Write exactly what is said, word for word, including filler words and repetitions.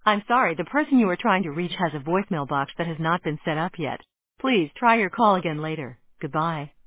I'm sorry, the person you are trying to reach has a voicemail box that has not been set up yet. Please try your call again later. Goodbye.